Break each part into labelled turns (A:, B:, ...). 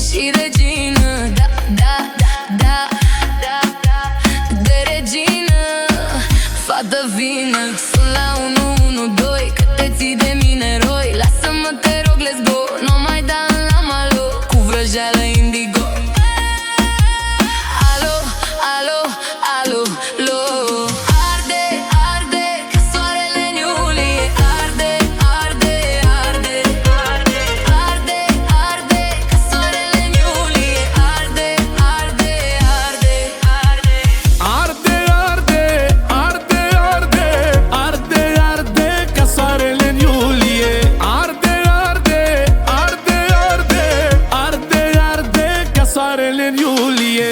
A: și regină. Da, da, da, da, da, de regină. Fată vină, sunt la 112, că te ții de mine roi. Lasă-mă, te rog, let's go, nu mai da la malo, cu vrăjeală indigo. Alo, alo, alo, lo. Arde, arde, ca soarele în iulie. Arde, arde, arde, arde, arde, arde, ca soarele în iulie. Arde, arde, arde, arde.
B: Arde, arde, arde, arde, arde, arde, ca soarele în iulie. Arde, arde, arde, arde, arde, arde, ca soarele în iulie.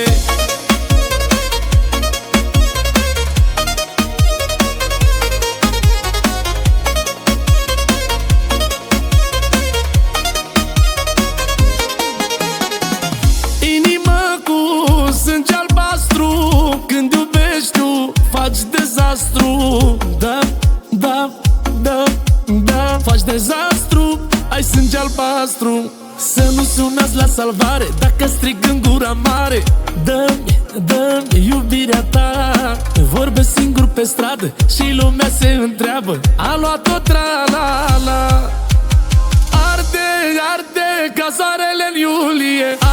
B: Inimă cu sânge albastru, când iubești tu faci dezastru. Da, da, da, da, faci dezastru, ai sânge albastru. Să nu sunați la salvare dacă strig în gura mare. Dă-mi, dă-mi iubirea ta. Vorbesc singur pe stradă și lumea se întreabă: a luat-o tra-la-la. Arde, arde, ca soarele în iulie.